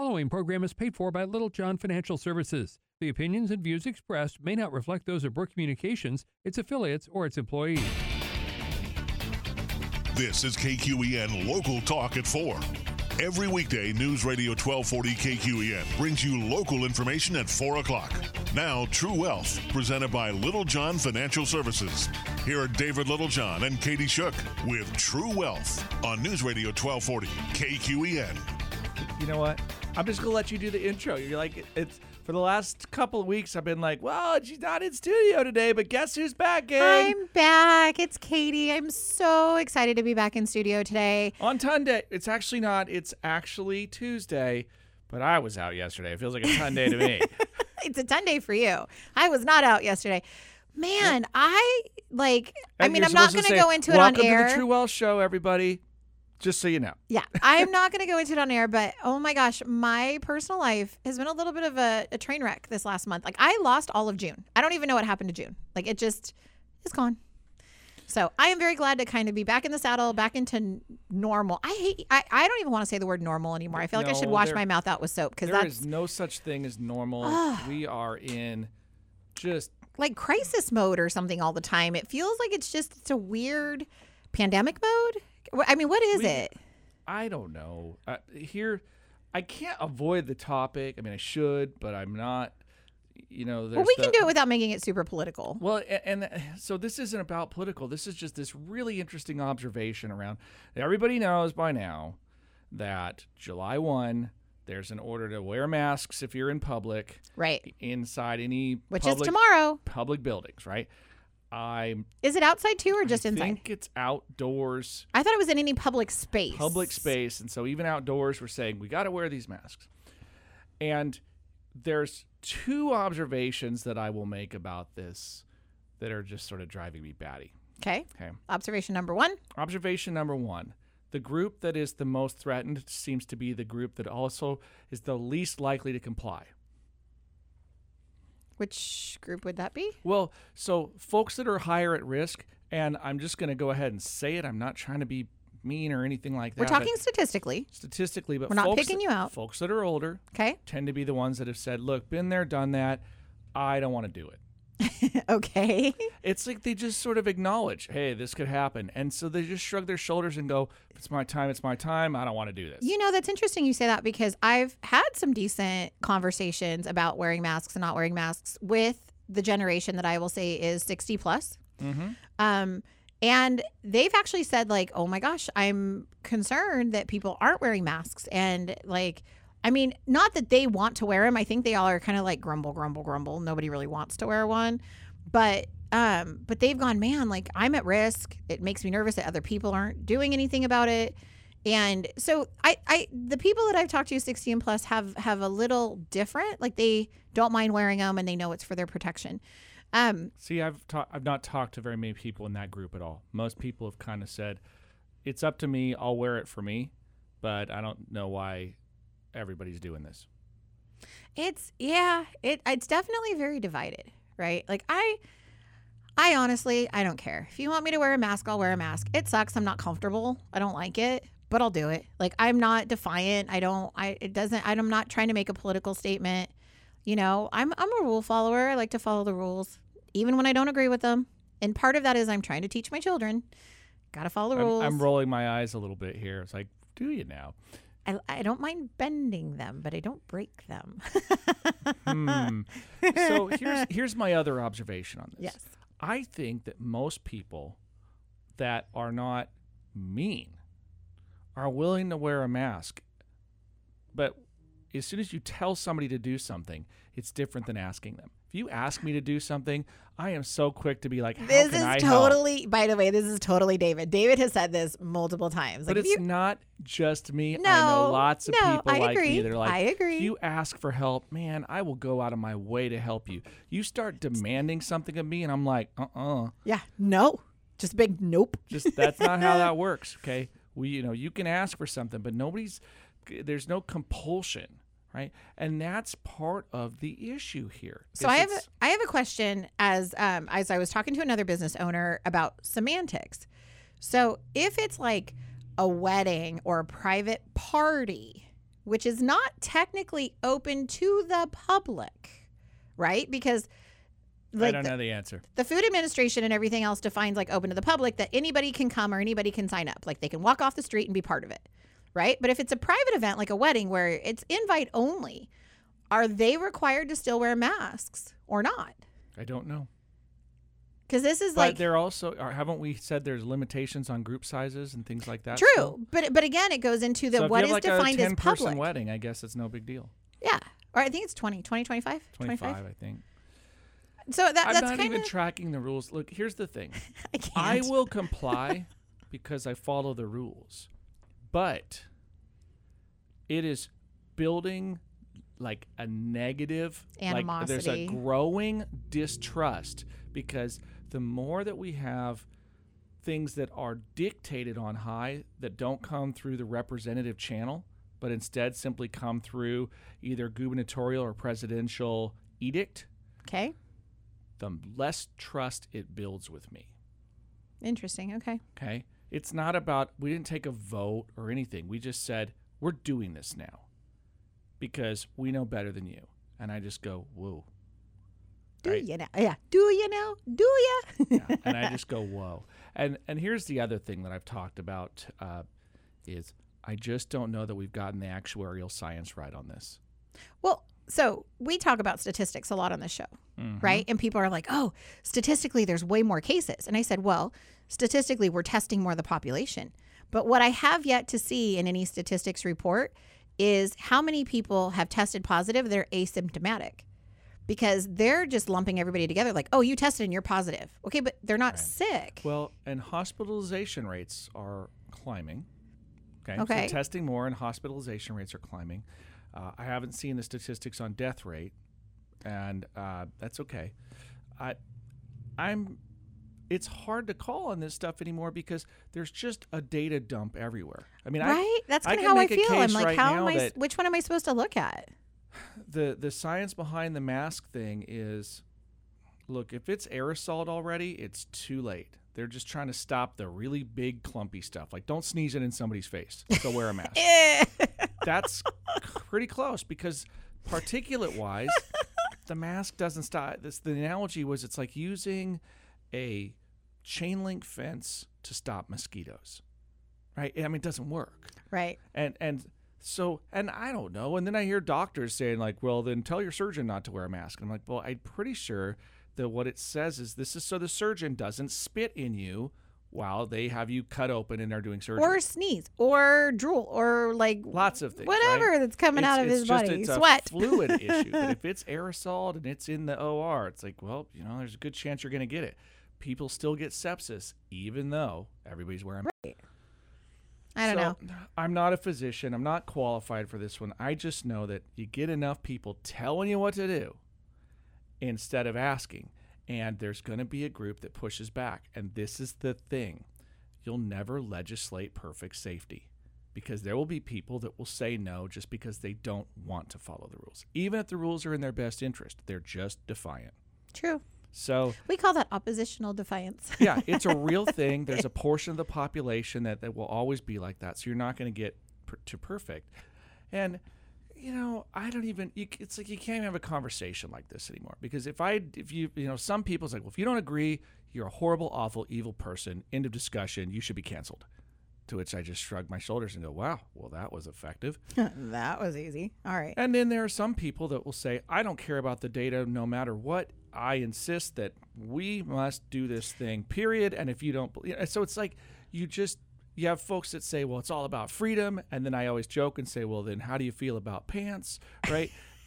Following program is paid for by Little John Financial Services. The opinions and views expressed may not reflect those of Brooke Communications, its affiliates, or its employees. This is KQEN Local Talk at 4. Every weekday, News Radio 1240 KQEN brings you local information at 4 o'clock. Now, True Wealth, presented by Little John Financial Services. Here are David Littlejohn and Katie Shook with True Wealth on News Radio 1240 KQEN. You know what? I'm just going to let you do the intro. You're like, it's for the last couple of weeks, I've been like, well, she's not in studio today, but guess who's back, gang? I'm back. It's Katie. I'm so excited to be back in studio today. On Tunday. It's actually not. It's actually Tuesday, but I was out yesterday. It feels like a Tunday to me. It's a Tunday for you. I was not out yesterday. Man, I'm not going to go into it on air. Welcome to the True Wealth Show, everybody. Just so you know. Yeah, I'm not going to go into it on air, but oh my gosh, my personal life has been a little bit of a train wreck this last month. Like, I lost all of June. I don't even know what happened to June. Like, it just is gone. So I am very glad to kind of be back in the saddle, back into normal. I don't even want to say the word normal anymore. I feel like I should wash my mouth out with soap because there is no such thing as normal. We are in just like crisis mode or something all the time. It feels like it's a weird pandemic mode. I mean, what is it? I don't know. Here, I can't avoid the topic. I mean, I should, but I'm not. You know, well, we can do it without making it super political. Well, and so this isn't about political. This is just this really interesting observation around. Everybody knows by now that July 1, there's an order to wear masks if you're in public. Right. Inside any Which is tomorrow. Public buildings, right? Is it outside too or just inside? I think it's outdoors. I thought it was in any public space. Public space. And so even outdoors, we're saying we got to wear these masks. And there's two observations that I will make about this that are just sort of driving me batty. Okay. Observation number one. Observation number one. The group that is the most threatened seems to be the group that also is the least likely to comply. Which group would that be? Well, so folks that are higher at risk, and I'm just going to go ahead and say it. I'm not trying to be mean or anything like that. We're talking statistically. Statistically, but we're not picking you out. Folks that are older tend to be the ones that have said, look, been there, done that. I don't want to do it. Okay. It's like they just sort of acknowledge, hey, this could happen. And so they just shrug their shoulders and go, if it's my time, it's my time. I don't want to do this. You know, that's interesting you say that because I've had some decent conversations about wearing masks and not wearing masks with the generation that I will say is 60 plus. Mm-hmm. And they've actually said like, oh my gosh, I'm concerned that people aren't wearing masks. And like, I mean, not that they want to wear them. I think they all are kind of like grumble, grumble, grumble. Nobody really wants to wear one. But they've gone, man, like I'm at risk. It makes me nervous that other people aren't doing anything about it. And so the people that I've talked to 60 and plus have a little different, like they don't mind wearing them and they know it's for their protection. See, I've not talked to very many people in that group at all. Most people have kind of said, it's up to me. I'll wear it for me, but I don't know why everybody's doing this. It's definitely very divided, right? Like I honestly, I don't care. If you want me to wear a mask, I'll wear a mask. It sucks. I'm not comfortable. I don't like it, but I'll do it. Like I'm not defiant. I'm not trying to make a political statement. You know, I'm a rule follower. I like to follow the rules, even when I don't agree with them. And part of that is I'm trying to teach my children. Got to follow the rules. I'm rolling my eyes a little bit here. It's like, do you now? I don't mind bending them, but I don't break them. So here's my other observation on this. Yes. I think that most people that are not mean are willing to wear a mask. But as soon as you tell somebody to do something, it's different than asking them. If you ask me to do something, I am so quick to be like, how can I help? By the way, this is totally David. David has said this multiple times. But it's not just me. I know lots of people like me. They're like, I agree. If you ask for help, man, I will go out of my way to help you. You start demanding something of me, and I'm like, Yeah, no. Just a big nope. Just that's not how that works, okay? You can ask for something, but there's no compulsion. Right. And that's part of the issue here. So I have a question as I was talking to another business owner about semantics. So if it's like a wedding or a private party, which is not technically open to the public, right? Because I don't know the answer. The Food Administration and everything else defines like open to the public that anybody can come or anybody can sign up. Like they can walk off the street and be part of it, right? But if it's a private event like a wedding where it's invite only, are they required to still wear masks or not? I don't know. Because this is But they're also, haven't we said there's limitations on group sizes and things like that? True. Still? But again, it goes into the So what if you is have like defined a as 10-person public. wedding, I guess it's no big deal. Yeah. Or I think it's 20, 25? 25, I think. So I'm that's not kind even of tracking the rules. Look, here's the thing. I can't. I will comply because I follow the rules. But it is building like a negative like there's a Animosity. growing distrust, because the more that we have things that are dictated on high that don't come through the representative channel, but instead simply come through either gubernatorial or presidential edict, Okay. the less trust it builds with me. Interesting. Okay. Okay? It's not about, we didn't take a vote or anything. We just said, we're doing this now because we know better than you. And I just go, whoa. Do Right? you know? Yeah. Do you know? Do you? Yeah. And I just go, whoa. And here's the other thing that I've talked about is I just don't know that we've gotten the actuarial science right on this. Well, so we talk about statistics a lot on the show, right? And people are like, oh, statistically, there's way more cases. And I said, well, statistically, we're testing more of the population. But what I have yet to see in any statistics report is how many people have tested positive that are asymptomatic, because they're just lumping everybody together like, oh, you tested and you're positive. Okay, but they're not sick. Well, and hospitalization rates are climbing. Okay. So testing more and hospitalization rates are climbing. I haven't seen the statistics on death rate, and that's okay. It's hard to call on this stuff anymore because there's just a data dump everywhere. I mean, right? That's kind of how I feel. I'm like, which one am I supposed to look at? The science behind the mask thing is, look, if it's aerosoled already, it's too late. They're just trying to stop the really big clumpy stuff. Like, don't sneeze it in somebody's face. So wear a mask. That's pretty close because particulate-wise, the mask doesn't stop. The analogy was it's like using a chain link fence to stop mosquitoes, right? I mean, it doesn't work. Right. And so I don't know. And then I hear doctors saying like, well, then tell your surgeon not to wear a mask. And I'm like, well, I'm pretty sure that what it says is this is so the surgeon doesn't spit in you while they have you cut open and are doing surgery. Or sneeze, or drool, or like lots of things. Whatever right? that's coming out of his body. It's Sweat. a fluid issue. But if it's aerosoled and it's in the OR, it's like, well, there's a good chance you're going to get it. People still get sepsis, even though everybody's wearing right. I don't know. I'm not a physician. I'm not qualified for this one. I just know that you get enough people telling you what to do instead of asking. And there's going to be a group that pushes back. And this is the thing. You'll never legislate perfect safety because there will be people that will say no just because they don't want to follow the rules. Even if the rules are in their best interest, they're just defiant. True. So we call that oppositional defiance. Yeah, it's a real thing. There's a portion of the population that will always be like that. So you're not going to get to perfect. And I don't even. It's like you can't even have a conversation like this anymore. Because if you some people's like, well, if you don't agree, you're a horrible, awful, evil person. End of discussion. You should be canceled. To which I just shrug my shoulders and go, wow, well, that was effective. That was easy. All right. And then there are some people that will say, I don't care about the data no matter what. I insist that we must do this thing, period. And if you don't believe, so it's like you have folks that say, well, it's all about freedom. And then I always joke and say, well, then how do you feel about pants? Right.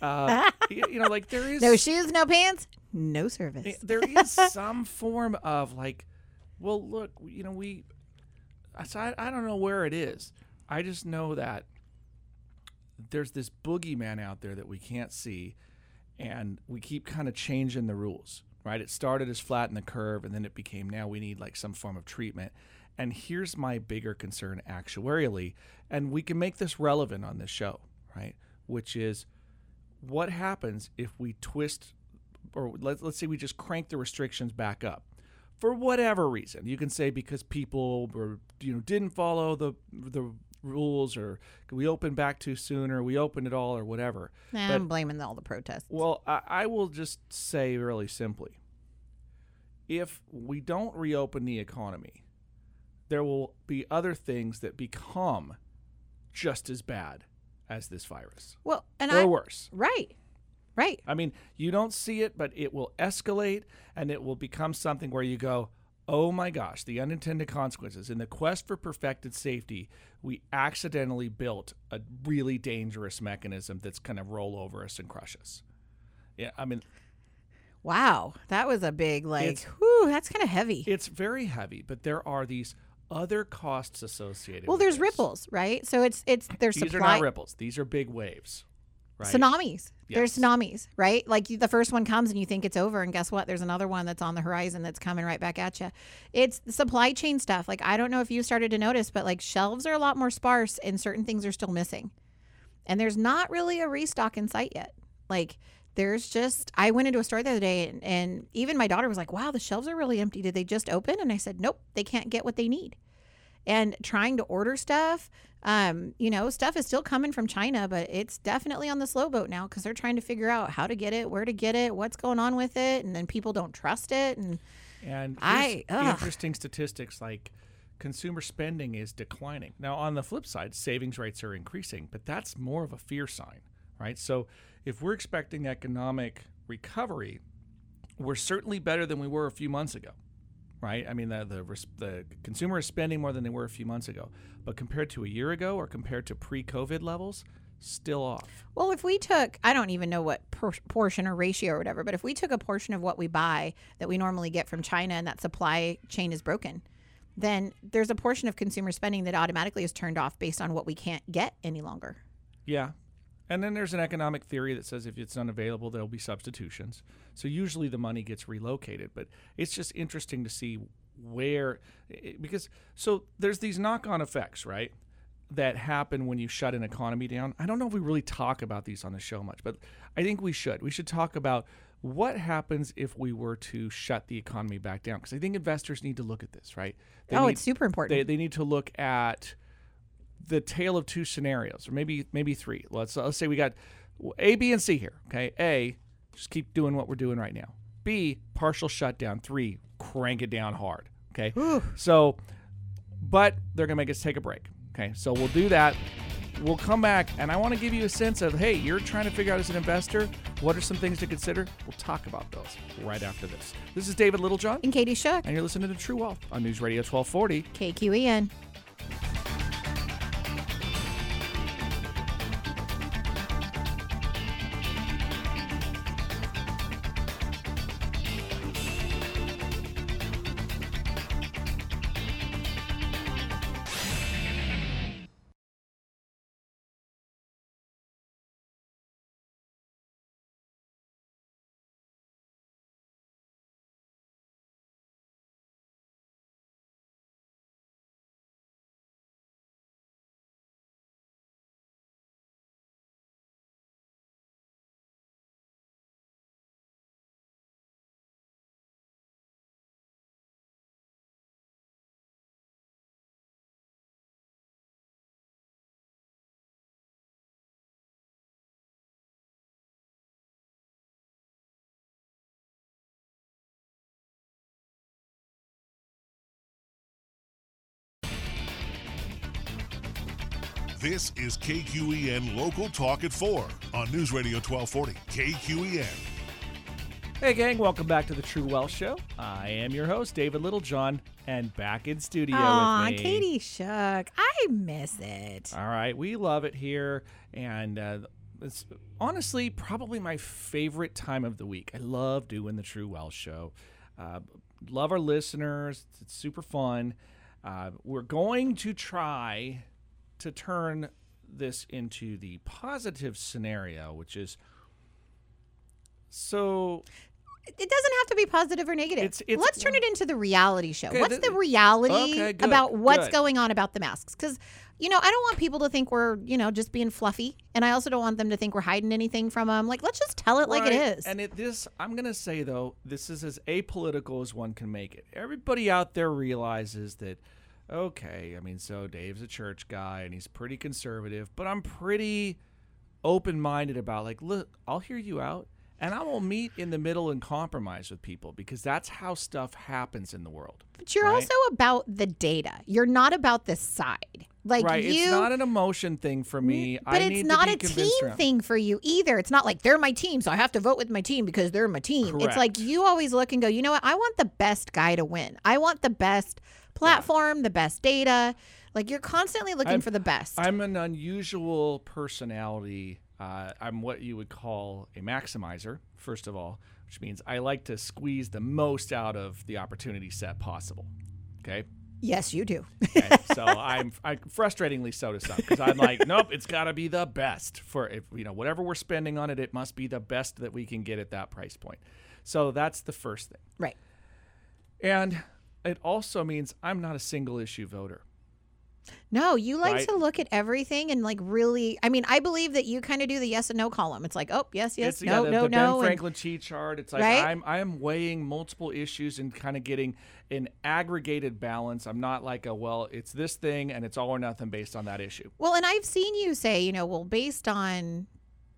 Like there is no shoes, no pants, no service. There is some form of like, well, look, so I don't know where it is. I just know that there's this boogeyman out there that we can't see, and we keep kind of changing the rules, right? It started as flatten the curve, and then it became now we need like some form of treatment. And here's my bigger concern actuarially, and we can make this relevant on this show, right? Which is what happens if we twist, or let's say we just crank the restrictions back up. for whatever reason. You can say because people were, didn't follow the rules, or we opened back too soon, or we opened it all, or whatever. I'm blaming all the protests. Well, I will just say really simply, if we don't reopen the economy, there will be other things that become just as bad as this virus. Well, or worse. Right. I mean, you don't see it, but it will escalate, and it will become something where you go, oh my gosh, the unintended consequences. In the quest for perfected safety, we accidentally built a really dangerous mechanism that's going to roll over us and crush us. Yeah, I mean, wow, that was a big, whew, that's kind of heavy. It's very heavy, but there are these other costs associated. Well, with there's this. ripples, right? So there's These supply. are not ripples. These are big waves. Right? Tsunamis. Yes. There's tsunamis, right? Like the first one comes and you think it's over, and guess what? There's another one that's on the horizon that's coming right back at you. It's supply chain stuff. Like, I don't know if you started to notice, but like shelves are a lot more sparse and certain things are still missing. And there's not really a restock in sight yet. Like, I went into a store the other day and even my daughter was like, wow, the shelves are really empty. Did they just open? And I said, nope, they can't get what they need. And trying to order stuff, stuff is still coming from China, but it's definitely on the slow boat now because they're trying to figure out how to get it, where to get it, what's going on with it. And then people don't trust it. And interesting statistics like consumer spending is declining. Now, on the flip side, savings rates are increasing, but that's more of a fear sign, right? So if we're expecting economic recovery, we're certainly better than we were a few months ago. Right? I mean, the consumer is spending more than they were a few months ago. But compared to a year ago or compared to pre-COVID levels, still off. Well, if we took, I don't even know what portion or ratio or whatever, but if we took a portion of what we buy that we normally get from China and that supply chain is broken, then there's a portion of consumer spending that automatically is turned off based on what we can't get any longer. Yeah. And then there's an economic theory that says if it's unavailable, there'll be substitutions. So usually the money gets relocated. But it's just interesting to see so there's these knock-on effects, right, that happen when you shut an economy down. I don't know if we really talk about these on the show much, but I think we should. We should talk about what happens if we were to shut the economy back down. Because I think investors need to look at this, right? It's super important. They need to look at the tale of two scenarios, or maybe three. Let's say we got A, B, and C here. Okay, A, just keep doing what we're doing right now. B, partial shutdown. 3, crank it down hard. Okay, so, but they're gonna make us take a break. Okay, so we'll do that. We'll come back, and I want to give you a sense of, hey, you're trying to figure out as an investor, what are some things to consider? We'll talk about those right after this. This is David Littlejohn. And Katie Shook. And you're listening to True Wealth on News Radio 1240. KQEN. This is KQEN Local Talk at 4 on News Radio 1240. KQEN. Hey, gang. Welcome back to the True Wealth Show. I am your host, David Littlejohn, and back in studio with me. Katie Shook. I miss it. All right. We love it here, and it's honestly probably my favorite time of the week. I love doing the True Wealth Show. Love our listeners. It's super fun. We're going to try to turn this into the positive scenario, which is so... It doesn't have to be positive or negative. Let's turn it into the reality show. Okay, what's the reality about what's going on about the masks? Because I don't want people to think we're, just being fluffy. And I also don't want them to think we're hiding anything from them. Like, let's just tell it like it is. And I'm going to say, though, this is as apolitical as one can make it. Everybody out there realizes that, okay, I mean, so Dave's a church guy and he's pretty conservative, but I'm pretty open-minded about, like, look, I'll hear you out. And I will meet in the middle and compromise with people because that's how stuff happens in the world. But you're also about the data. You're not about the side. Like it's not an emotion thing for me. But it's not a team thing for you either. It's not like they're my team, so I have to vote with my team because they're my team. Correct. It's like you always look and go, you know what? I want the best guy to win. I want the best platform, the best data. Like you're constantly looking for the best. I'm an unusual personality. I'm what you would call a maximizer, first of all, which means I like to squeeze the most out of the opportunity set possible. Okay? Yes, you do. Okay? So I'm frustratingly so to some because I'm like, nope, it's got to be the best for whatever we're spending on it. It must be the best that we can get at that price point. So that's the first thing. Right. And it also means I'm not a single issue voter. No, you like to look at everything and like really, I mean, I believe that you kind of do the yes and no column. It's like, oh, yes, no, the no. Ben Franklin cheat chart. It's like I am weighing multiple issues and kind of getting an aggregated balance. I'm not like it's this thing and it's all or nothing based on that issue. Well, and I've seen you say, based on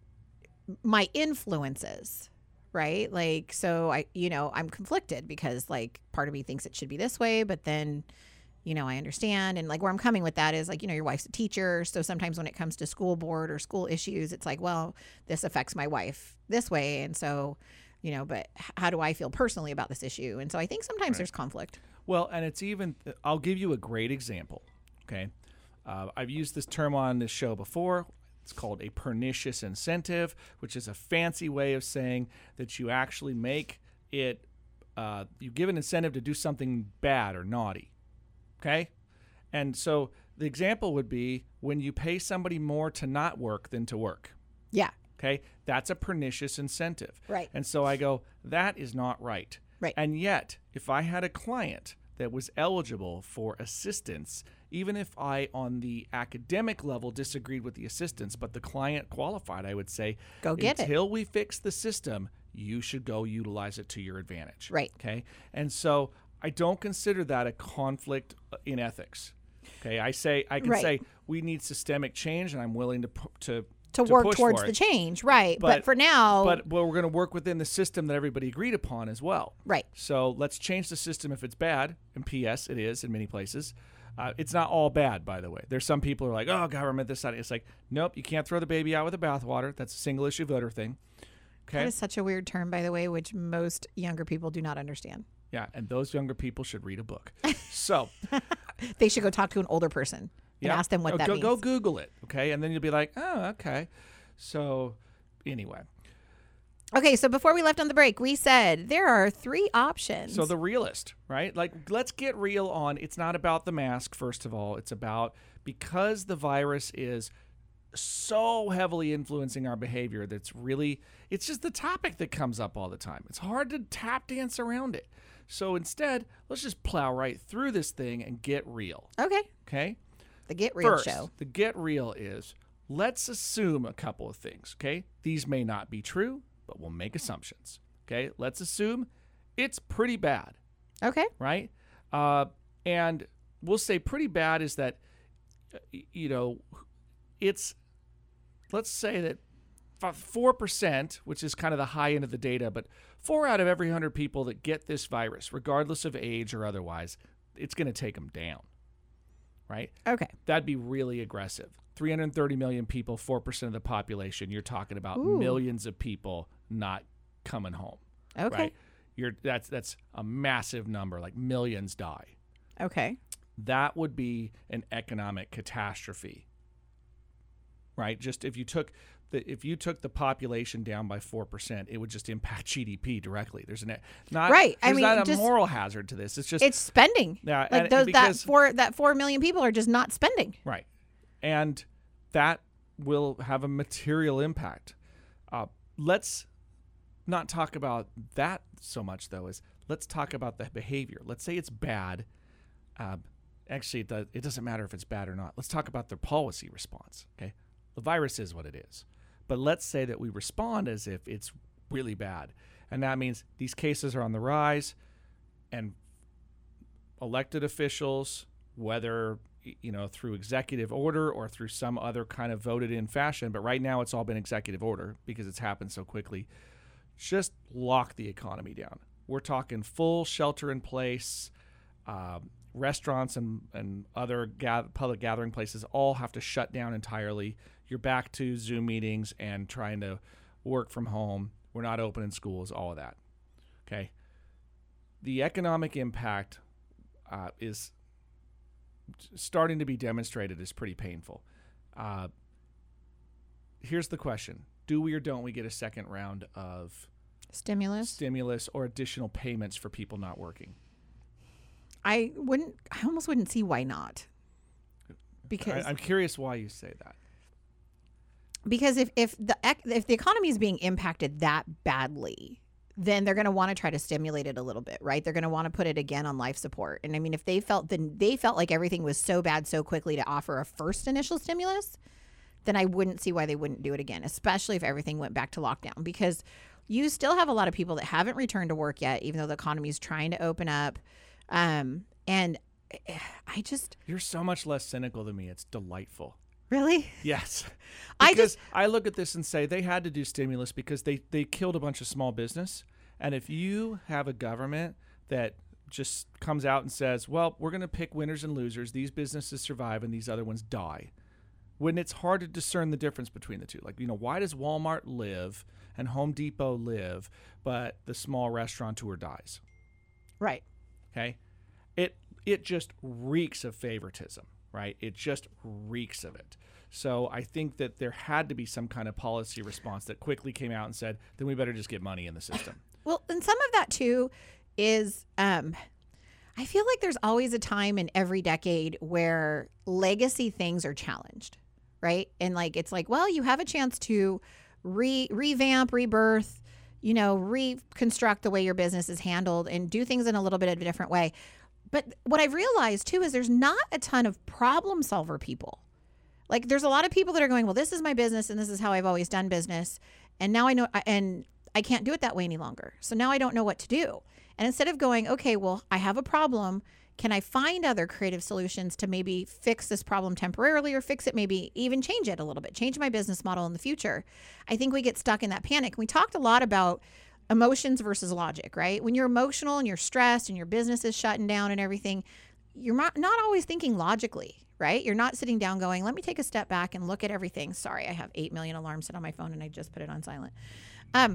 my influences, right? Like, so I'm conflicted because like part of me thinks it should be this way, but then I understand. And like where I'm coming with that is like, your wife's a teacher. So sometimes when it comes to school board or school issues, it's like, well, this affects my wife this way. And so, but how do I feel personally about this issue? And so I think sometimes there's conflict. Well, and it's I'll give you a great example. Okay. I've used this term on this show before. It's called a pernicious incentive, which is a fancy way of saying that you actually make it, you give an incentive to do something bad or naughty. Okay? And so the example would be when you pay somebody more to not work than to work. Yeah. Okay? That's a pernicious incentive. Right. And so I go, that is not right. Right. And yet, if I had a client that was eligible for assistance, even if I, on the academic level, disagreed with the assistance, but the client qualified, I would say, go get it. Until we fix the system, you should go utilize it to your advantage. Right. Okay? And so I don't consider that a conflict in ethics. Okay, I can say we need systemic change, and I'm willing to work towards the change, right? But for now, we're going to work within the system that everybody agreed upon as well, right? So let's change the system if it's bad. And P.S. it is in many places. It's not all bad, by the way. There's some people who are like, oh, government, this, that. It's like, nope, you can't throw the baby out with the bathwater. That's a single issue voter thing. Okay, that is such a weird term, by the way, which most younger people do not understand. Yeah, and those younger people should read a book. So they should go talk to an older person and ask them what that means. Go Google it, okay? And then you'll be like, oh, okay. So anyway. Okay, so before we left on the break, we said there are 3 options. So the realist, right? Like, let's get real on, it's not about the mask, first of all. It's about, because the virus is so heavily influencing our behavior, it's just the topic that comes up all the time. It's hard to tap dance around it. So instead, let's just plow right through this thing and get real. Okay? The Get Real First, show. The Get Real is, let's assume a couple of things, okay? These may not be true, but we'll make assumptions, okay? Let's assume it's pretty bad. Okay. Right? And we'll say pretty bad is that, it's, let's say that 4%, which is kind of the high end of the data, but 4 out of every 100 people that get this virus, regardless of age or otherwise, it's going to take them down, right? Okay. That'd be really aggressive. 330 million people, 4% of the population. You're talking about millions of people not coming home. Okay. Right? That's a massive number, like millions die. Okay. That would be an economic catastrophe, right? Just if you took the population down by 4%, it would just impact GDP directly. There's not a moral hazard to this. It's spending. Yeah, like that 4 million people are just not spending. Right, and that will have a material impact. Let's not talk about that so much, though. Let's talk about the behavior. Let's say it's bad. Actually, it doesn't matter if it's bad or not. Let's talk about their policy response. Okay, the virus is what it is, but let's say that we respond as if it's really bad, and that means these cases are on the rise, and elected officials, whether through executive order or through some other kind of voted in fashion, but right now it's all been executive order because it's happened so quickly, just lock the economy down. We're talking full shelter in place. Restaurants and other public gathering places all have to shut down entirely. You're back to Zoom meetings and trying to work from home. We're not open in schools, all of that. Okay. The economic impact is starting to be demonstrated as pretty painful. Here's the question. Do we or don't we get a second round of stimulus or additional payments for people not working? I almost wouldn't see why not. Because I'm curious why you say that. Because if the economy is being impacted that badly, then they're going to want to try to stimulate it a little bit, right? They're going to want to put it again on life support. And I mean, if they felt like everything was so bad so quickly to offer a first initial stimulus, then I wouldn't see why they wouldn't do it again, especially if everything went back to lockdown, because you still have a lot of people that haven't returned to work yet, even though the economy is trying to open up. And you're so much less cynical than me. It's delightful. Really? Yes. Because I look at this and say they had to do stimulus because they killed a bunch of small business. And if you have a government that just comes out and says, well, we're going to pick winners and losers, these businesses survive and these other ones die, when it's hard to discern the difference between the two. Like, why does Walmart live and Home Depot live, but the small restaurateur dies? Right. Okay. It just reeks of favoritism, right? It just reeks of it. So I think that there had to be some kind of policy response that quickly came out and said, then we better just get money in the system. Well, and some of that too is, I feel like there's always a time in every decade where legacy things are challenged, right? And it's like, well, you have a chance to revamp, rebirth, reconstruct the way your business is handled and do things in a little bit of a different way. But what I've realized too is there's not a ton of problem solver people. Like, there's a lot of people that are going, well, this is my business and this is how I've always done business. And now I know, and I can't do it that way any longer. So now I don't know what to do. And instead of going, okay, well, I have a problem. Can I find other creative solutions to maybe fix this problem temporarily or fix it, maybe even change it a little bit, change my business model in the future? I think we get stuck in that panic. We talked a lot about emotions versus logic, right? When you're emotional and you're stressed and your business is shutting down and everything, you're not always thinking logically, right? You're not sitting down going, let me take a step back and look at everything. Sorry, I have 8 million alarms set on my phone and I just put it on silent. All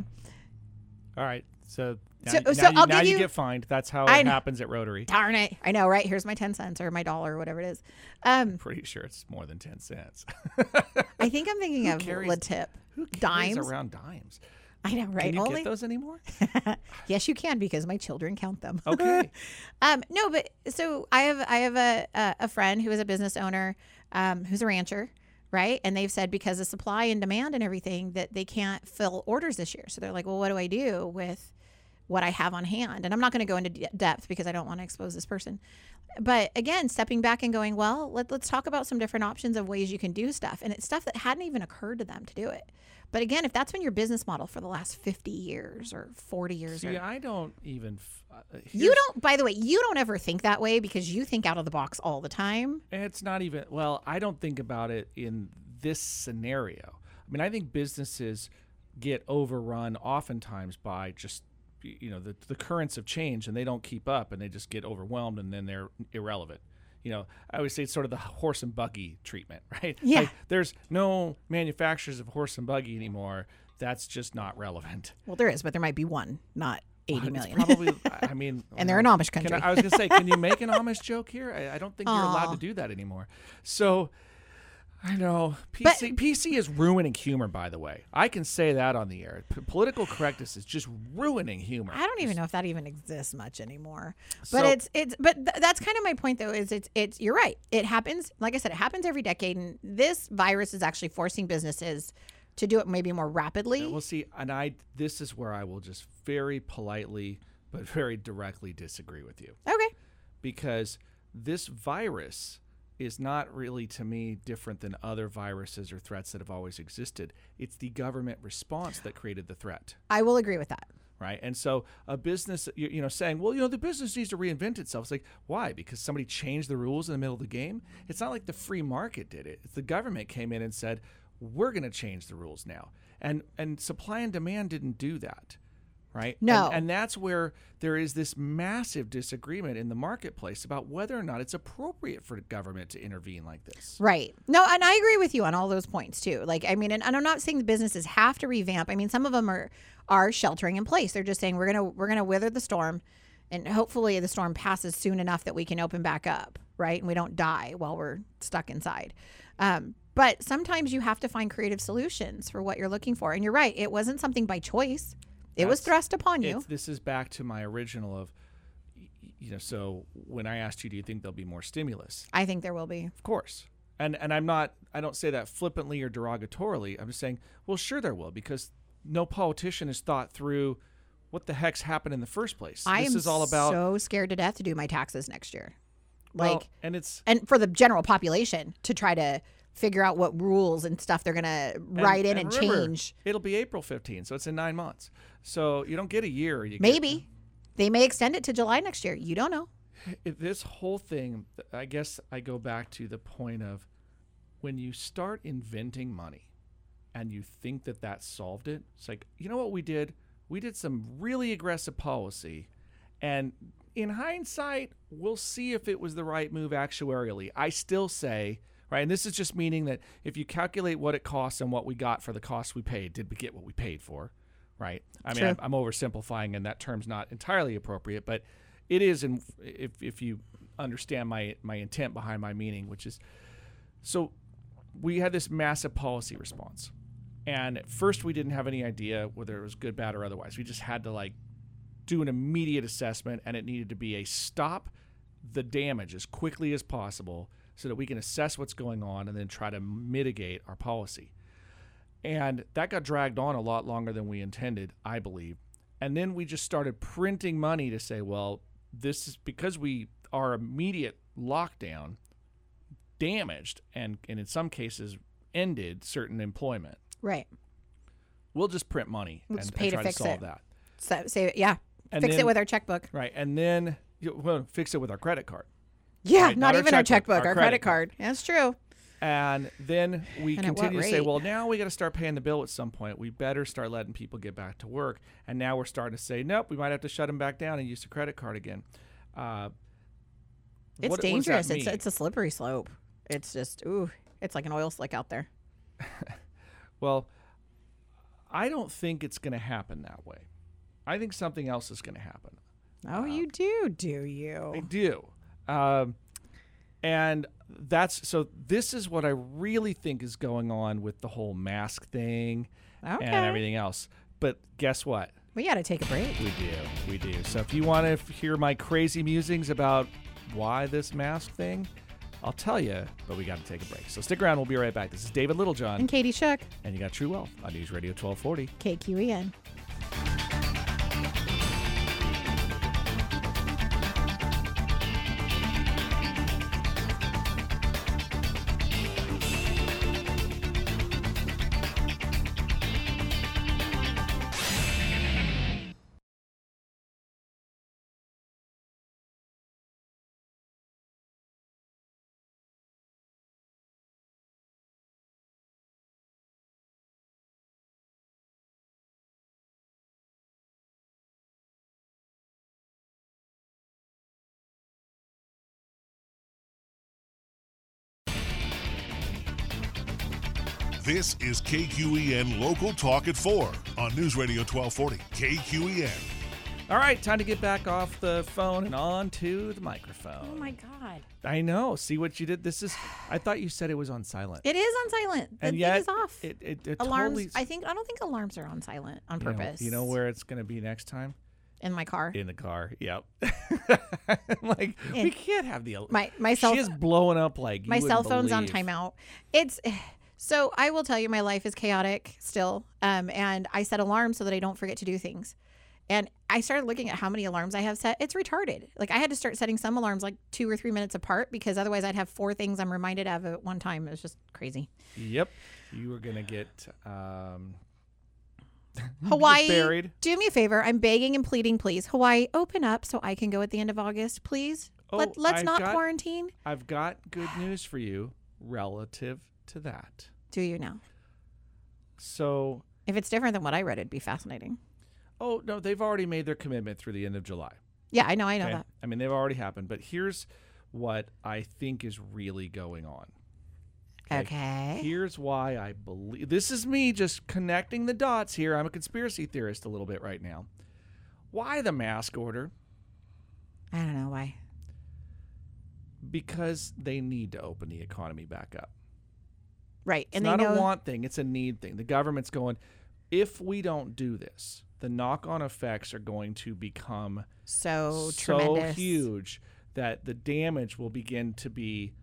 right. So now you get fined. That's how it happens at Rotary. Darn it. I know, right? Here's my 10 cents or my dollar or whatever it is. Pretty sure it's more than 10 cents. I think I'm thinking of La Tip. Who carries dimes around dimes? I know, right? Can you get those anymore? Yes, you can, because my children count them. Okay. No, but so I have a friend who is a business owner, who's a rancher, right? And they've said because of supply and demand and everything that they can't fill orders this year. So they're like, well, what do I do with what I have on hand? And I'm not going to go into depth because I don't want to expose this person. But again, stepping back and going, well, let's talk about some different options of ways you can do stuff. And it's stuff that hadn't even occurred to them to do it. But again, if that's been your business model for the last 50 years or 40 years. See, I don't even. You don't, by the way, you don't ever think that way because you think out of the box all the time. It's not even, well, I don't think about it in this scenario. I mean, I think businesses get overrun oftentimes by just, the currents of change, and they don't keep up and they just get overwhelmed and then they're irrelevant. I always say it's sort of the horse and buggy treatment, right? Yeah. Like, there's no manufacturers of horse and buggy anymore. That's just not relevant. Well, there is, but there might be one, not 80 million. It's probably, I mean. And they're an Amish country. I was going to say, can you make an Amish joke here? I don't think you're allowed to do that anymore. So, I know. PC is ruining humor, by the way. I can say that on the air. Political correctness is just ruining humor. I don't even know if that even exists much anymore. But that's kind of my point, though, is it's you're right. It happens. Like I said, it happens every decade. And this virus is actually forcing businesses to do it maybe more rapidly. We'll see. And this is where I will just very politely but very directly disagree with you. Okay. Because this virus is not really, to me, different than other viruses or threats that have always existed. It's the government response that created the threat. I will agree with that. Right. And so a business, saying, well, the business needs to reinvent itself. It's like, why? Because somebody changed the rules in the middle of the game? It's not like the free market did it. It's the government came in and said, we're going to change the rules now. And supply and demand didn't do that. Right? No. And that's where there is this massive disagreement in the marketplace about whether or not it's appropriate for the government to intervene like this. Right. No, and I agree with you on all those points too. Like, I mean, and I'm not saying the businesses have to revamp. I mean, some of them are sheltering in place. They're just saying we're gonna weather the storm, and hopefully the storm passes soon enough that we can open back up, right? And we don't die while we're stuck inside. But sometimes you have to find creative solutions for what you're looking for. And you're right. It wasn't something by choice. It was thrust upon you. This is back to my original of, so when I asked you, do you think there'll be more stimulus? I think there will be. Of course. And I don't say that flippantly or derogatorily. I'm just saying, well, sure there will, because no politician has thought through what the heck's happened in the first place. This is all about so scared to death to do my taxes next year. And for the general population to try to figure out what rules and stuff they're going to write in and remember, change. It'll be April 15th, so it's in 9 months. So you don't get a year. Maybe. They may extend it to July next year. You don't know. This whole thing, I guess I go back to the point of when you start inventing money and you think that solved it, it's like, you know what we did? We did some really aggressive policy, and in hindsight, we'll see if it was the right move actuarially. I still say, right, and this is just meaning that if you calculate what it costs and what we got for the cost we paid, did we get what we paid for, right? I mean, I'm oversimplifying, and that term's not entirely appropriate, but it is, if you understand my intent behind my meaning, which is, so we had this massive policy response. And at first, we didn't have any idea whether it was good, bad, or otherwise. We just had to do an immediate assessment, and it needed to be a stop the damage as quickly as possible so that we can assess what's going on and then try to mitigate our policy. And that got dragged on a lot longer than we intended, I believe. And then we just started printing money to say, well, this is because our immediate lockdown damaged and in some cases ended certain employment. Right. We'll just print money and pay try to fix to solve it. that. So, fix it with our checkbook. Right. And then we'll fix it with our credit card. Yeah, right? not even our checkbook, our credit card. That's true. And then we continue to say, well, now we got to start paying the bill at some point. We better start letting people get back to work. And now we're starting to say, nope, we might have to shut them back down and use the credit card again. It's dangerous. It's a slippery slope. It's just, it's like an oil slick out there. Well, I don't think it's going to happen that way. I think something else is going to happen. Oh, you do you? I do. And this is what I really think is going on with the whole mask thing and everything else. But guess what? We got to take a break. We do. So if you want to hear my crazy musings about why this mask thing, I'll tell you, but we got to take a break. So stick around. We'll be right back. This is David Littlejohn. And Katie Shook. And you got True Wealth on News Radio 1240. KQEN. This is KQEN Local Talk at 4 on News Radio 1240. KQEN. All right, time to get back off the phone and onto the microphone. Oh, my God. I know. See what you did? I thought you said it was on silent. It is on silent. The and thing yet, is off. It alarms. totally... I don't think alarms are on silent on purpose. You know where it's going to be next time? In my car. In the car. Yep. We can't have the... My cell... She is blowing up like you my cell phone's believe. on timeout. So I will tell you, my life is chaotic still, and I set alarms so that I don't forget to do things. And I started looking at how many alarms I have set. It's retarded. Like I had to start setting some alarms like 2 or 3 minutes apart because otherwise I'd have 4 things I'm reminded of at one time. It was just crazy. Yep. You were going to get Hawaii, buried. Do me a favor. I'm begging and pleading, please. Hawaii, open up so I can go at the end of August, please. Let's not quarantine. I've got good news for you relative to that. Do you now? So if it's different than what I read, it'd be fascinating. Oh, no, they've already made their commitment through the end of July. Yeah, I know Okay? that. I mean, they've already happened. But here's what I think is really going on. Okay. Here's why I believe. This is me just connecting the dots here. I'm a conspiracy theorist a little bit right now. Why the mask order? I don't know why. Because they need to open the economy back up. Right. It's not a want thing. It's a need thing. The government's going, if we don't do this, the knock-on effects are going to become so tremendous, huge that the damage will begin to be,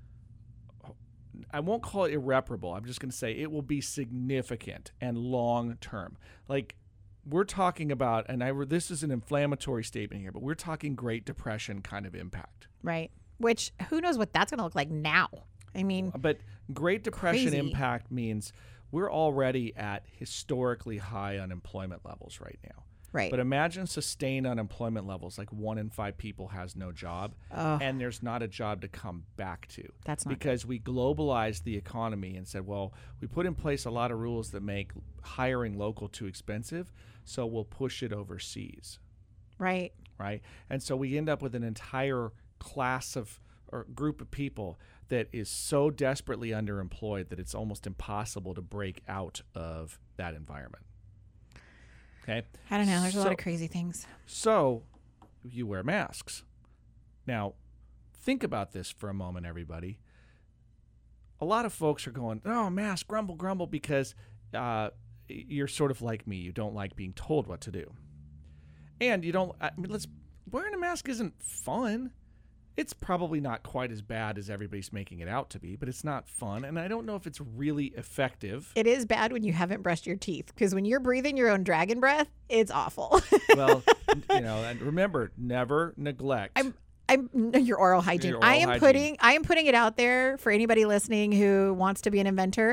I won't call it irreparable. I'm just going to say it will be significant and long-term. Like we're talking about, and this is an inflammatory statement here, but we're talking Great Depression kind of impact. Right. Which, who knows what that's going to look like now? I mean, but Great Depression crazy. impact means we're already at historically high unemployment levels right now. Right. But imagine sustained unemployment levels, like 1 in 5 people has no job, and there's not a job to come back to. That's not because we globalized the economy and said, well, we put in place a lot of rules that make hiring local too expensive, so we'll push it overseas. Right. Right. And so we end up with an entire class of or group of people that is so desperately underemployed that it's almost impossible to break out of that environment. Okay? I don't know. There's a lot of crazy things. So you wear masks. Now, think about this for a moment, everybody. A lot of folks are going, oh, mask, grumble, grumble, because you're sort of like me. You don't like being told what to do. And you don't, wearing a mask isn't fun. It's probably not quite as bad as everybody's making it out to be, but it's not fun. And I don't know if it's really effective. It is bad when you haven't brushed your teeth, because when you're breathing your own dragon breath, it's awful. Well, and remember, never neglect. I'm your oral hygiene. I am putting it out there for anybody listening who wants to be an inventor.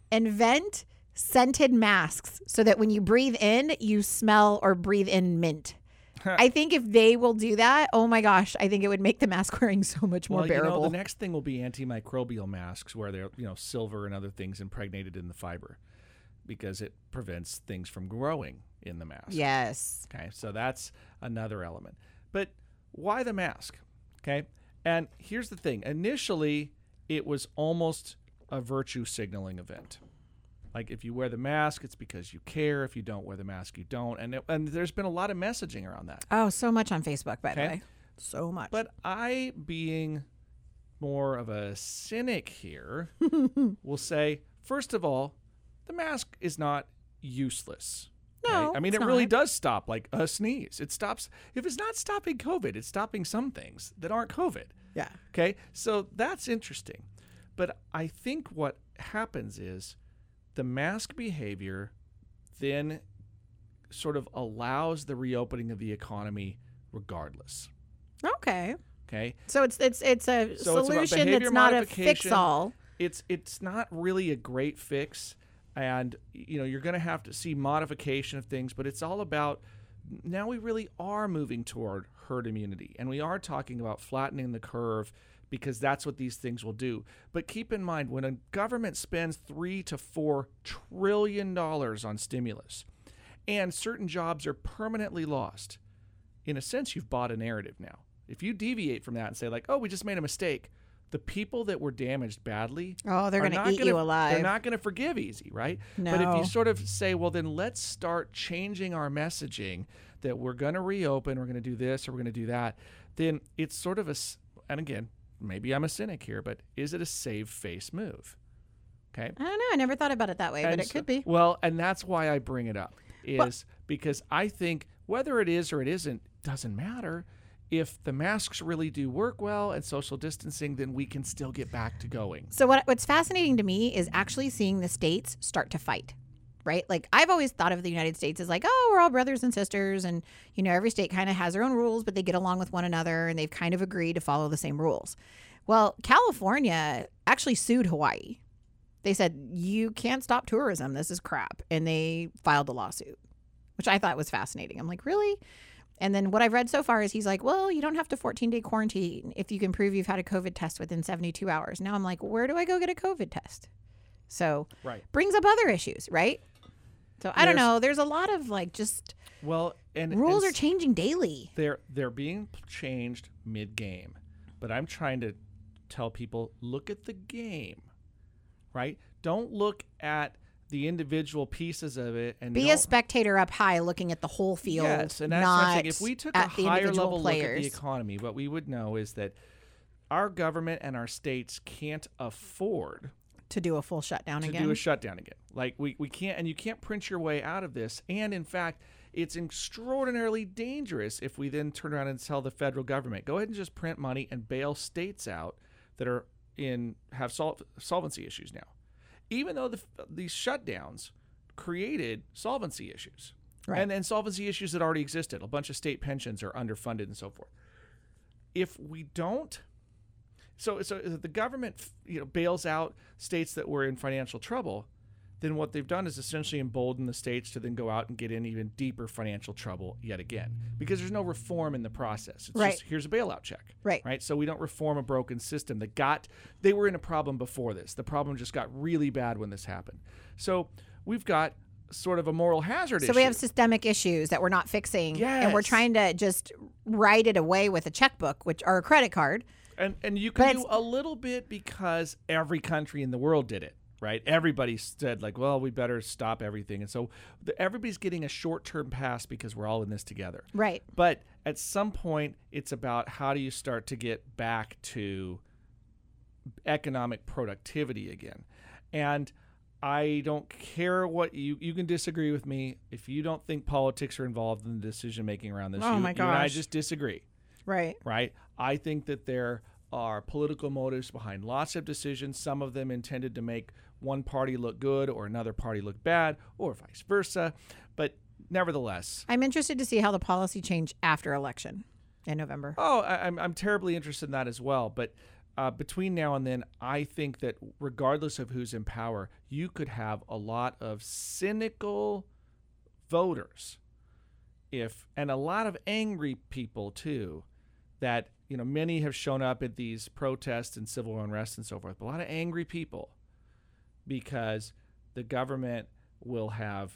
Invent scented masks so that when you breathe in, you smell or breathe in mint. I think if they will do that, oh my gosh, I think it would make the mask wearing so much more bearable. The next thing will be antimicrobial masks where they're, silver and other things impregnated in the fiber because it prevents things from growing in the mask. Yes. Okay, so that's another element. But why the mask? Okay, and here's the thing. Initially, it was almost a virtue signaling event. Like if you wear the mask, it's because you care. If you don't wear the mask, you don't. And there's been a lot of messaging around that. Oh, so much on Facebook, by the way. So much. But I, being more of a cynic here, will say, first of all, the mask is not useless. No, okay? I mean, it really does stop like a sneeze. It stops. If it's not stopping COVID, it's stopping some things that aren't COVID. Yeah. Okay. So that's interesting. But I think what happens is the mask behavior then sort of allows the reopening of the economy regardless. Okay. Okay. So it's a solution that's not a fix-all. It's not really a great fix, and you're going to have to see modification of things, but it's all about now we really are moving toward herd immunity, and we are talking about flattening the curve because that's what these things will do. But keep in mind, when a government spends $3 to $4 trillion on stimulus and certain jobs are permanently lost, in a sense, you've bought a narrative now. If you deviate from that and say like, oh, we just made a mistake, the people that were damaged badly, they're going to eat you alive. They're not going to forgive easy, right? No. But if you sort of say, well, then let's start changing our messaging that we're going to reopen, we're going to do this, or we're going to do that, then it's sort of and again, maybe I'm a cynic here, but is it a save face move? Okay. I don't know. I never thought about it that way, but it could be. Well, and that's why I bring it up because I think whether it is or it isn't doesn't matter. If the masks really do work well and social distancing, then we can still get back to going. So what's fascinating to me is actually seeing the states start to fight, right? Like I've always thought of the United States as like, oh, we're all brothers and sisters, and you know, every state kind of has their own rules, but they get along with one another, and they've kind of agreed to follow the same rules. Well, California actually sued Hawaii. They said, you can't stop tourism. This is crap. And they filed a lawsuit, which I thought was fascinating. I'm like, really? And then what I've read so far is he's like, well, you don't have to 14-day quarantine if you can prove you've had a COVID test within 72 hours. Now I'm like, where do I go get a COVID test? So brings up other issues, right? So I don't know. There's a lot of like just rules are changing daily. They're being changed mid-game. But I'm trying to tell people, look at the game, right? Don't look at the individual pieces of it, and be a spectator up high looking at the whole field. Yes, and that's what I'm saying. If we took a higher level look at the economy, what we would know is that our government and our states can't afford to do a full shutdown again. To do a shutdown again. Like we can't, and you can't print your way out of this. And in fact, it's extraordinarily dangerous if we then turn around and tell the federal government, go ahead and just print money and bail states out that have solvency issues now. Even though these shutdowns created solvency issues, right, and solvency issues that already existed. A bunch of state pensions are underfunded and so forth. If we don't, so the government bails out states that were in financial trouble, then what they've done is essentially embolden the states to then go out and get in even deeper financial trouble yet again, because there's no reform in the process. It's just, here's a bailout check. Right. So we don't reform a broken system they were in a problem before this. The problem just got really bad when this happened. So we've got sort of a moral hazard issue. So we have systemic issues that we're not fixing, and we're trying to just write it away with a checkbook, or a credit card. And you can do a little bit because every country in the world did it. Right? Everybody said like, well, we better stop everything. And so everybody's getting a short-term pass because we're all in this together. Right. But at some point, it's about how do you start to get back to economic productivity again. And I don't care what you can disagree with me. If you don't think politics are involved in the decision-making around this, you and I just disagree. Right. Right? I think that there are political motives behind lots of decisions, some of them intended to make one party look good or another party look bad, or vice versa. But nevertheless, I'm interested to see how the policy change after election in November. Oh, I'm terribly interested in that as well. But between now and then, I think that regardless of who's in power, you could have a lot of cynical voters, and a lot of angry people too, that many have shown up at these protests and civil unrest and so forth. But a lot of angry people because the government will have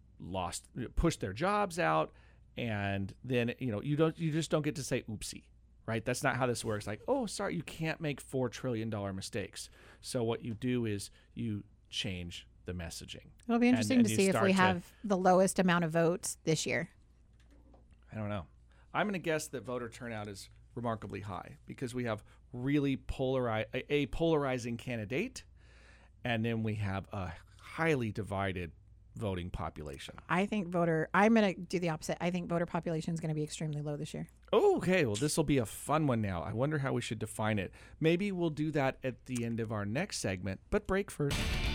pushed their jobs out, and then you just don't get to say oopsie, right? That's not how this works. Like, oh, sorry, you can't make $4 trillion mistakes. So what you do is you change the messaging. It'll be interesting to see if we have the lowest amount of votes this year. I don't know. I'm going to guess that voter turnout is remarkably high because we have really polarizing candidate, and then we have a highly divided voting population. I'm going to do the opposite. I think voter population is going to be extremely low this year. Oh, okay. Well, this will be a fun one now. I wonder how we should define it. Maybe we'll do that at the end of our next segment, but break first.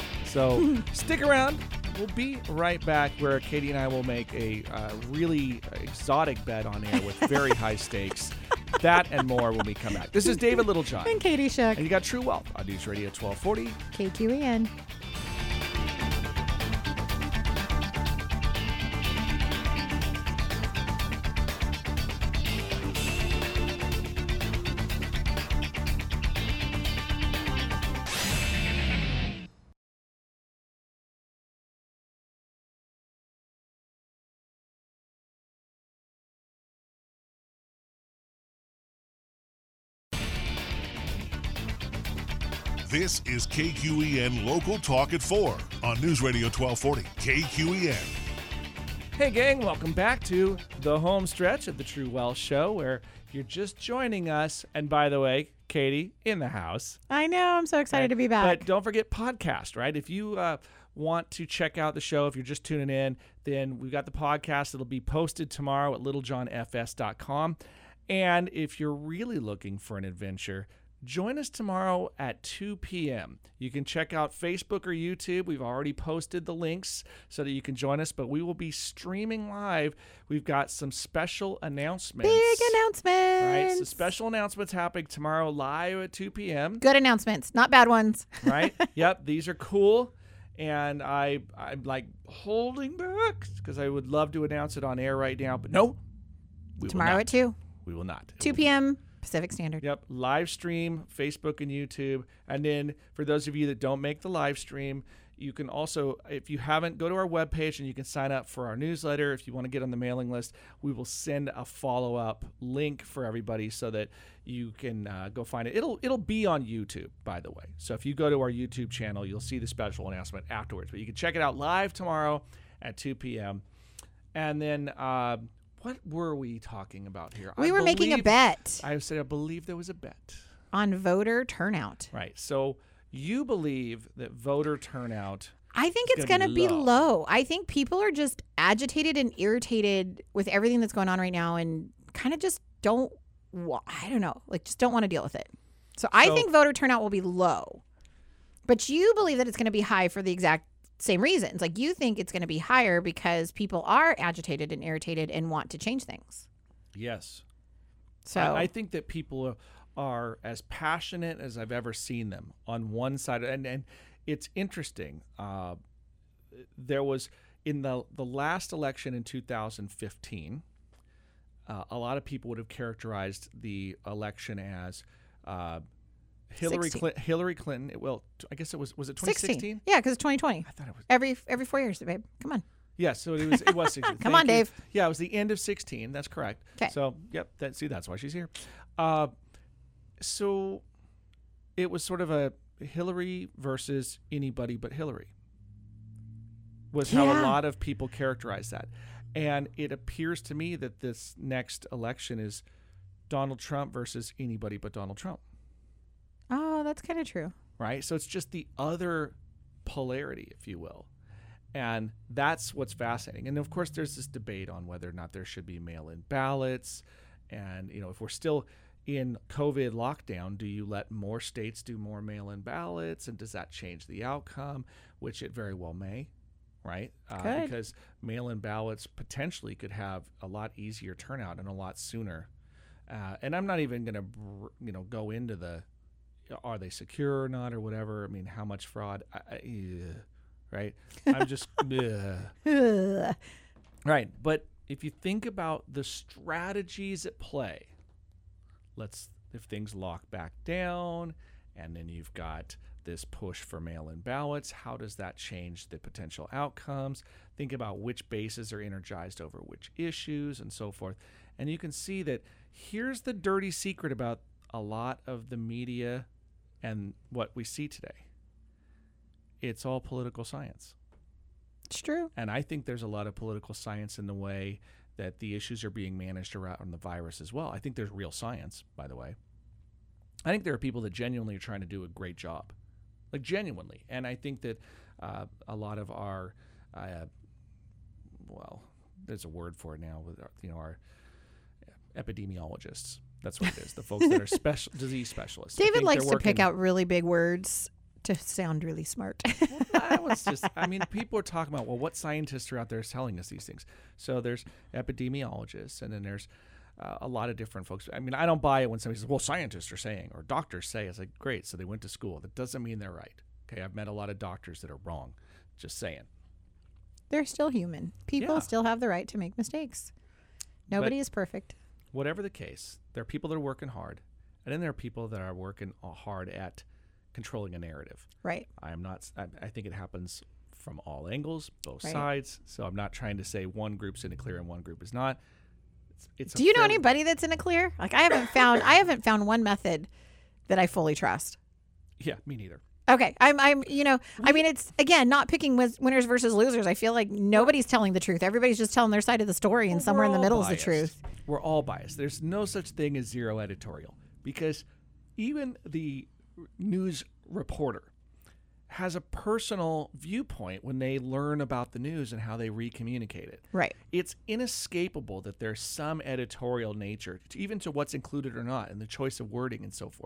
So stick around. We'll be right back where Katie and I will make a really exotic bet on air with very high stakes. That and more when we come back. This is David Littlejohn. And Katie Shook. And you got True Wealth on News Radio 1240. KQEN. This is KQEN Local Talk at 4 on News Radio 1240. KQEN. Hey, gang. Welcome back to the home stretch of the True Wealth Show, where if you're just joining us, and by the way, Katie, in the house. I know. I'm so excited to be back. But don't forget podcast, right? If you want to check out the show, if you're just tuning in, then we've got the podcast. It'll be posted tomorrow at littlejohnfs.com. And if you're really looking for an adventure, Join us tomorrow at 2 p.m. You can check out Facebook or YouTube. We've already posted the links so that you can join us, but we will be streaming live. We've got some special announcements. Big announcements. Right, so special announcements happening tomorrow live at 2 p.m. Good announcements, not bad ones. Right? Yep, these are cool. And I'm like holding back because I would love to announce it on air right now, but no. Tomorrow at 2. We will not. 2 p.m. Pacific Standard. Yep. Live stream, Facebook and YouTube. And then for those of you that don't make the live stream, you can also, if you haven't, go to our webpage and you can sign up for our newsletter. If you want to get on the mailing list, we will send a follow-up link for everybody so that you can go find it. It'll be on YouTube, by the way. So if you go to our YouTube channel, you'll see the special announcement afterwards. But you can check it out live tomorrow at 2 p.m. And then what were we talking about here? We were making a bet. I said I believe there was a bet. On voter turnout. Right. So you believe that voter turnout... I think it's going to be low. I think people are just agitated and irritated with everything that's going on right now and kind of just don't, I don't know, like just don't want to deal with it. So I think voter turnout will be low. But you believe that it's going to be high for the exact same reasons. Like you think it's going to be higher because people are agitated and irritated and want to change things. Yes. So I think that people are as passionate as I've ever seen them on one side. And it's interesting. There was in the last election in 2015, a lot of people would have characterized the election as Hillary Clinton. Well, I guess it was it 2016? Yeah, because it's 2020. I thought it was every 4 years, babe. Come on. Yeah, so it was 16. Come on, Dave. Yeah, it was the end of 16. That's correct. Okay. So, yep, that's why she's here. So it was sort of a Hillary versus anybody but Hillary was how a lot of people characterize that. And it appears to me that this next election is Donald Trump versus anybody but Donald Trump. Oh, that's kind of true. Right? So it's just the other polarity, if you will. And that's what's fascinating. And of course, there's this debate on whether or not there should be mail-in ballots. And, you know, if we're still in COVID lockdown, do you let more states do more mail-in ballots? And does that change the outcome? Which it very well may, right? Because mail-in ballots potentially could have a lot easier turnout and a lot sooner. And I'm not even going to, go into the, are they secure or not or whatever? I mean, how much fraud? Right? I'm just, right. But if you think about the strategies at play, if things lock back down and then you've got this push for mail-in ballots, how does that change the potential outcomes? Think about which bases are energized over which issues and so forth. And you can see that here's the dirty secret about a lot of the media and what we see today. It's all political science. It's true. And I think there's a lot of political science in the way that the issues are being managed around the virus as well. I think there's real science, by the way. I think there are people that genuinely are trying to do a great job, like genuinely. And I think that a lot of our, there's a word for it now with our epidemiologists. That's what it is. The folks that are disease specialists. David likes to pick out really big words to sound really smart. People are talking about, what scientists are out there telling us these things. So there's epidemiologists, and then there's a lot of different folks. I mean, I don't buy it when somebody says, well, scientists are saying, or doctors say. It's like, great, so they went to school. That doesn't mean they're right. Okay, I've met a lot of doctors that are wrong. Just saying. They're still human. People still have the right to make mistakes. Nobody is perfect. Whatever the case, there are people that are working hard, and then there are people that are working hard at controlling a narrative. Right. I think it happens from all angles, both sides. So I'm not trying to say one group's in the clear and one group is not. Do you know anybody that's in a clear? Like I haven't found one method that I fully trust. Yeah, me neither. Okay. It's again, not picking winners versus losers. I feel like nobody's telling the truth. Everybody's just telling their side of the story, and somewhere in the middle is the truth. We're all biased. There's no such thing as zero editorial, because even the news reporter has a personal viewpoint when they learn about the news and how they re-communicate it. Right. It's inescapable that there's some editorial nature, even to what's included or not, and the choice of wording and so forth.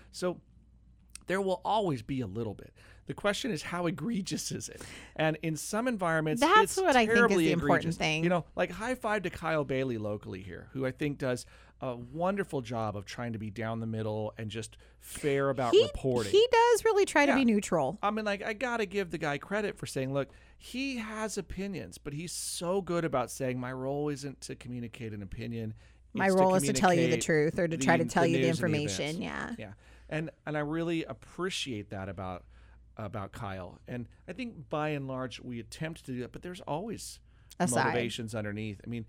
So there will always be a little bit. The question is, how egregious is it? And in some environments, That's it's what I think is terribly the important egregious. thing. You know, like high five to Kyle Bailey locally here, who I think does a wonderful job of trying to be down the middle and just fair about reporting. He does really try to be neutral. I mean, like, I got to give the guy credit for saying, look, he has opinions, but he's so good about saying my role isn't to communicate an opinion. My it's role is to tell you the communicate truth or to try to tell you the news and information. events. Yeah. And I really appreciate that about Kyle. And I think by and large we attempt to do that, but there's always motivations underneath. I mean,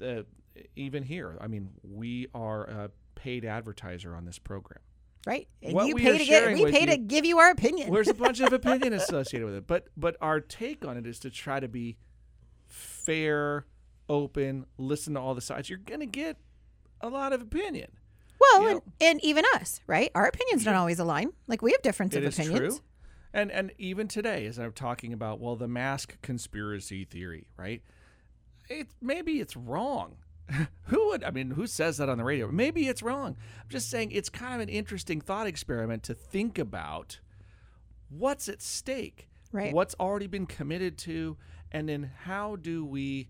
even here, I mean, we are a paid advertiser on this program. Right. And What you we pay are to sharing we with pay to you- give you our opinion. There's a bunch of opinion associated with it, but our take on it is to try to be fair, open, listen to all the sides. You're going to get a lot of opinion. Well, You know, and even us, right? Our opinions don't always align. Like we have difference it of is opinions. true. And even today, as I'm talking about, well, the mask conspiracy theory, right? Maybe it's wrong. Who says that on the radio? Maybe it's wrong. I'm just saying it's kind of an interesting thought experiment to think about what's at stake, Right. what's already been committed to, and then how do we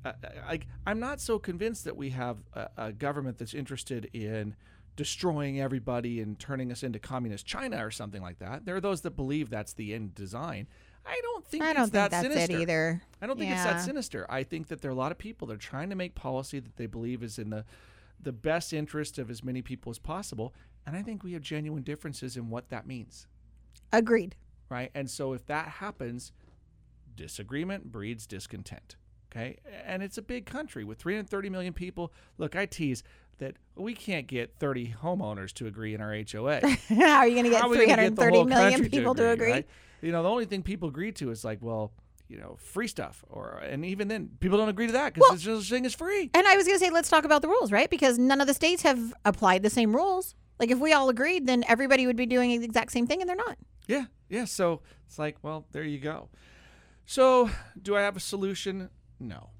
I'm not so convinced that we have a government that's interested in destroying everybody and turning us into communist China or something like that. There are those that believe that's the end design. I don't think that's sinister. it either. I don't think it's that sinister. I think that there are a lot of people that are trying to make policy that they believe is in the best interest of as many people as possible. And I think we have genuine differences in what that means. Agreed. Right? And so if that happens, disagreement breeds discontent. Okay? And it's a big country with 330 million people. Look, I tease that we can't get 30 homeowners to agree in our HOA. How are you going to get How are we gonna get the 330 whole million country people to agree? Right? You know, the only thing people agree to is like, well, free stuff, and even then, people don't agree to that because there's no such thing as free. And I was going to say, let's talk about the rules, right? Because none of the states have applied the same rules. Like if we all agreed, then everybody would be doing the exact same thing, and they're not. Yeah. So it's like, well, there you go. So do I have a solution? No,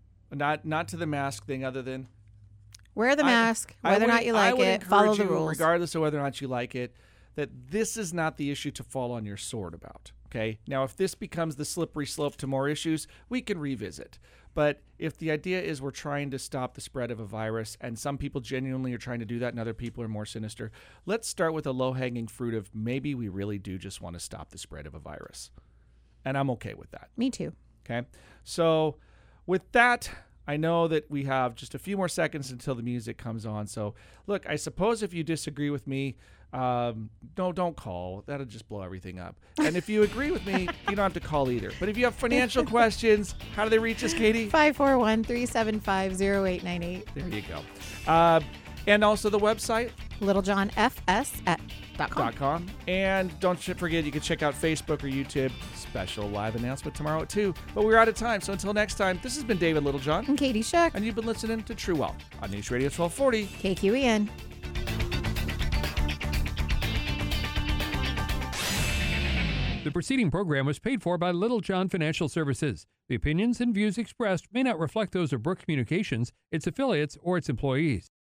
not to the mask thing. Other than Wear the mask, whether or not you like it. Follow the rules. regardless of whether or not you like it. That this is not the issue to fall on your sword about. Okay. Now, if this becomes the slippery slope to more issues, we can revisit. But if the idea is we're trying to stop the spread of a virus, and some people genuinely are trying to do that and other people are more sinister, let's start with a low-hanging fruit of maybe we really do just want to stop the spread of a virus. And I'm okay with that. Me too. Okay. So with that, I know that we have just a few more seconds until the music comes on. So look, I suppose if you disagree with me, don't call. That'll just blow everything up. And if you agree with me, you don't have to call either. But if you have financial questions, how do they reach us, Katie? 541-375-0898. There you go. And also the website, littlejohnfs.com. And don't forget, you can check out Facebook or YouTube. Special live announcement tomorrow at 2. But we're out of time. So until next time, this has been David Littlejohn. And Katie Shuck. And you've been listening to True Wealth on News Radio 1240. KQEN. The preceding program was paid for by Little John Financial Services. The opinions and views expressed may not reflect those of Brook Communications, its affiliates, or its employees.